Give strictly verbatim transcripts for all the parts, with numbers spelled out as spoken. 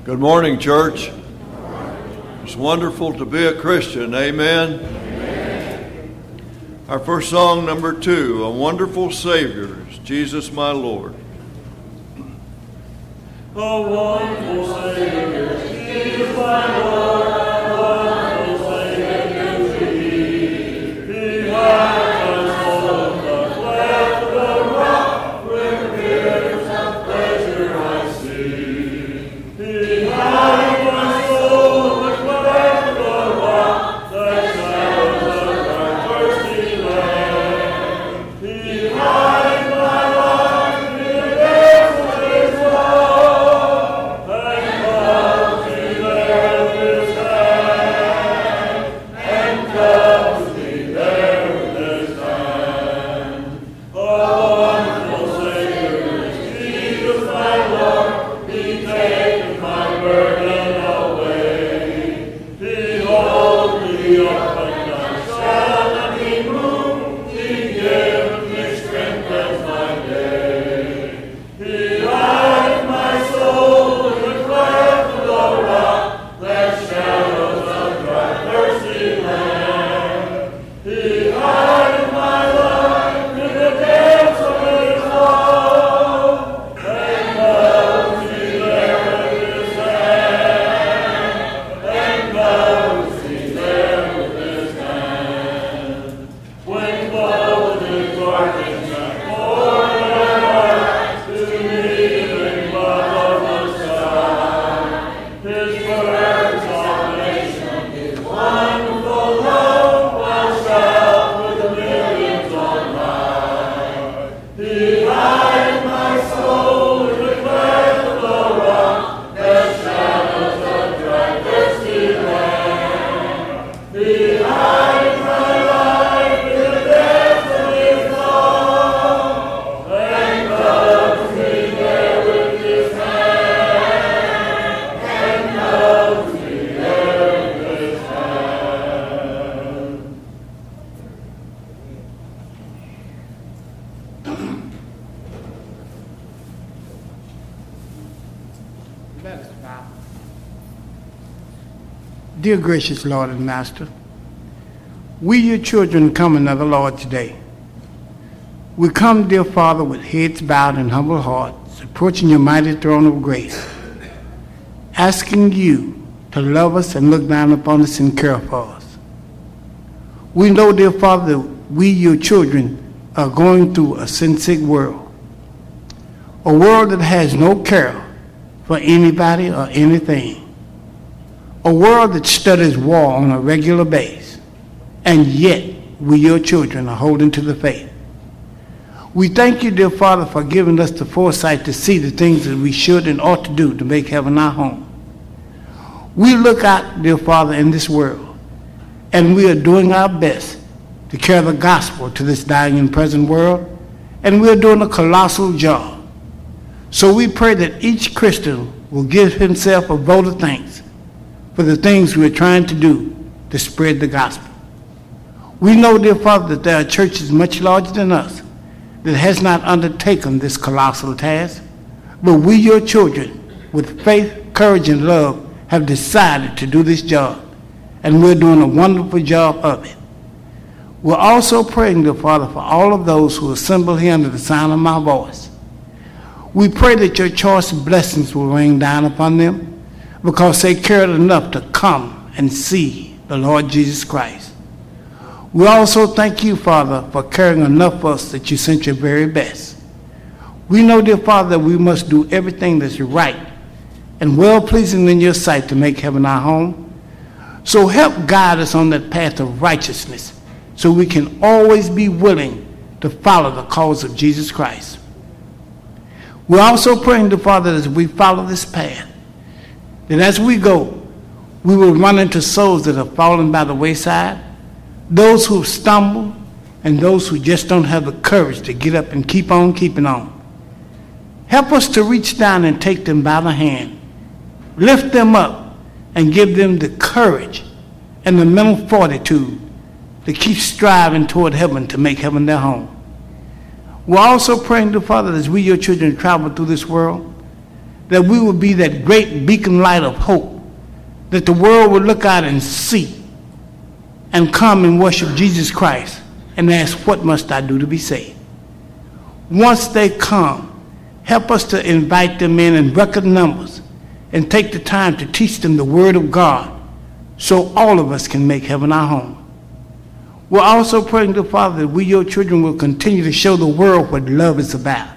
Good morning, church. It's wonderful to be a Christian. Amen. Amen. Our first song, number two, A Wonderful Savior, is Jesus my Lord. A wonderful Savior, Jesus my Lord, a wonderful Savior to be. He hides my soul, the cleft of the rock, where rivers of pleasure I see. He hides my soul, the cleft of the rock, that shadows of my thirsty land. He hides my life in the depths of His love, and loves me there with His hand, and covers me there with His hand. A wonderful Savior is Jesus my Lord, He taketh my burden away. He holds me up and I shall not be moved. He giveth me strength as my day. He hides my soul in the cleft of the rock, that shadows of dry thirsty land. He hides my life in the depths of His love, and loves me there with His hand, and loves me there with His hand. When clothed in darkness and poured out to me in love of the sky, His bird salvation, His wonderful love washed out with millions on high. He hides my soul in the cleft of the rock, that shadows of dry thirsty land. He hides my life in the depths of His love, and covers me there with His hand, and covers me there with His hand. Let us bow. Dear gracious Lord and Master, we, your children, come another Lord today. We come, dear Father, with heads bowed and humble hearts, approaching your mighty throne of grace, asking you to love us and look down upon us and care for us. We know, dear Father, that we, your children, are going through a sin-sick world, a world that has no care for anybody or anything, a world that studies war on a regular basis, and yet we, your children, are holding to the faith. We thank you, dear Father, for giving us the foresight to see the things that we should and ought to do to make heaven our home. We look out, dear Father, in this world, and we are doing our best to carry the gospel to this dying and present world, and we are doing a colossal job. So we pray that each Christian will give himself a vote of thanks for the things we're trying to do to spread the gospel. We know, dear Father, that there are churches much larger than us that has not undertaken this colossal task, but we, your children, with faith, courage, and love, have decided to do this job, and we're doing a wonderful job of it. We're also praying, dear Father, for all of those who assemble here under the sound of my voice. We pray that your choice blessings will rain down upon them, because they cared enough to come and see the Lord Jesus Christ. We also thank you, Father, for caring enough for us that you sent your very best. We know, dear Father, that we must do everything that's right and well-pleasing in your sight to make heaven our home. So help guide us on that path of righteousness so we can always be willing to follow the cause of Jesus Christ. We're also praying, dear Father, that as we follow this path, that as we go, we will run into souls that have fallen by the wayside, those who stumble, and those who just don't have the courage to get up and keep on keeping on. Help us to reach down and take them by the hand, lift them up, and give them the courage and the mental fortitude to keep striving toward heaven, to make heaven their home. We're also praying to Father, as we, your children, travel through this world, that we will be that great beacon light of hope, that the world will look out and see and come and worship Jesus Christ and ask, what must I do to be saved? Once they come, help us to invite them in in record numbers and take the time to teach them the Word of God so all of us can make heaven our home. We're also praying to Father that we, your children, will continue to show the world what love is about.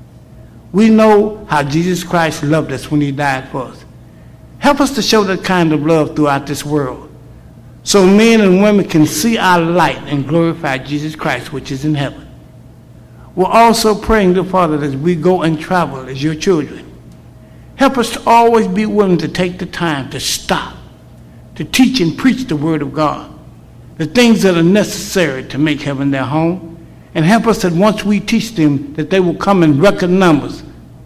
We know how Jesus Christ loved us when he died for us. Help us to show that kind of love throughout this world so men and women can see our light and glorify Jesus Christ, which is in heaven. We're also praying to Father that as we go and travel as your children, help us to always be willing to take the time to stop, to teach and preach the Word of God, the things that are necessary to make heaven their home, and help us that once we teach them that they will come in record numbers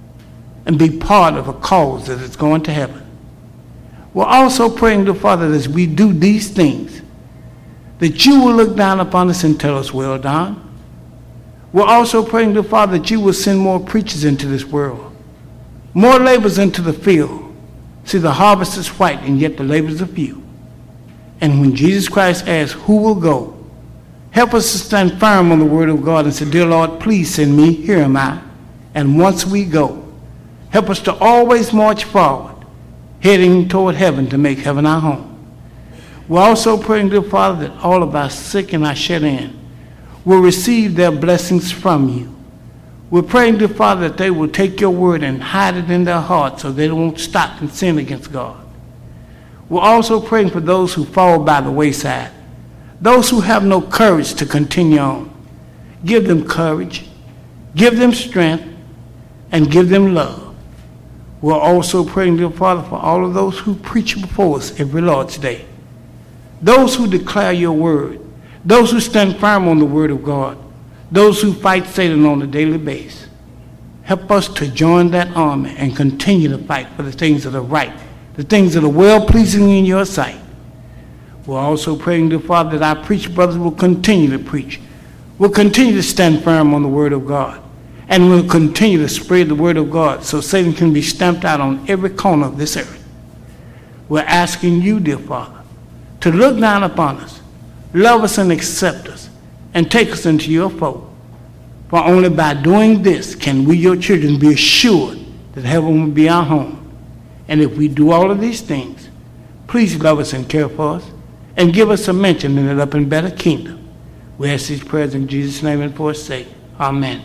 and be part of a cause that is going to heaven. We're also praying to Father that as we do these things, that you will look down upon us and tell us, well done. We're also praying to Father that you will send more preachers into this world, more laborers into the field. See, the harvest is white, and yet the laborers are few. And when Jesus Christ asks, who will go? Help us to stand firm on the Word of God and say, dear Lord, please send me. Here am I. And once we go, help us to always march forward, heading toward heaven to make heaven our home. We're also praying to the Father that all of our sick and our shut in will receive their blessings from you. We're praying to the Father that they will take your word and hide it in their hearts so they won't stop and sin against God. We're also praying for those who fall by the wayside, those who have no courage to continue on. Give them courage, give them strength, and give them love. We're also praying to the Father for all of those who preach before us every Lord's Day, those who declare your word, those who stand firm on the Word of God, those who fight Satan on a daily basis. Help us to join that army and continue to fight for the things that are right, the things that are well-pleasing in your sight. We're also praying to Father that our preacher brothers will continue to preach, will continue to stand firm on the Word of God, and will continue to spread the Word of God so Satan can be stamped out on every corner of this earth. We're asking you, dear Father, to look down upon us, love us and accept us, and take us into your fold. For only by doing this can we, your children, be assured that heaven will be our home. And if we do all of these things, please love us and care for us, and give us a mention in the up and better kingdom. We ask these prayers in Jesus' name and for his sake. Amen.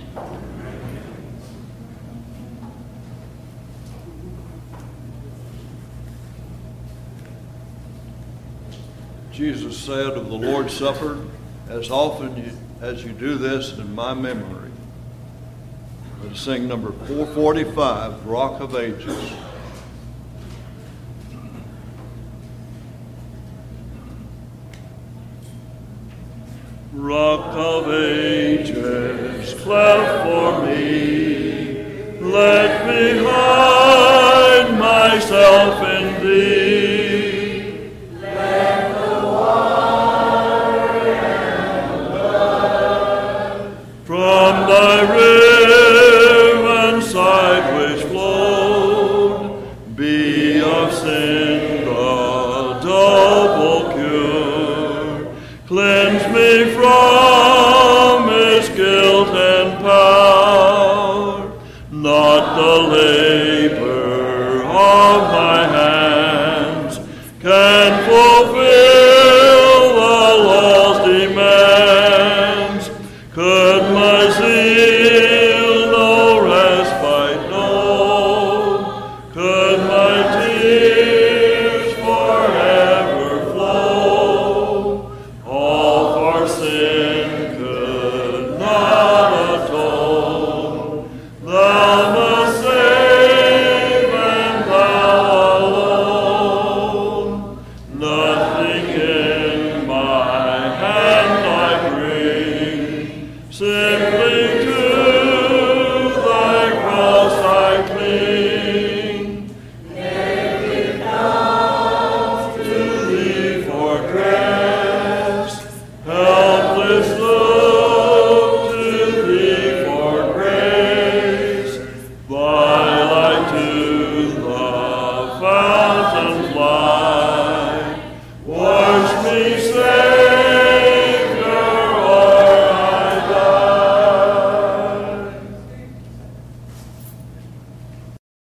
Jesus said of the Lord's Supper, as often you, as you do this in my memory. Let's sing number four forty-five, Rock of Ages. Rock of ages, cleft for me, let me hide myself in thee. Let the water and the blood from thy riven side which flowed be of sin the double cure. Cleanse me from his guilt and power, not the labor of my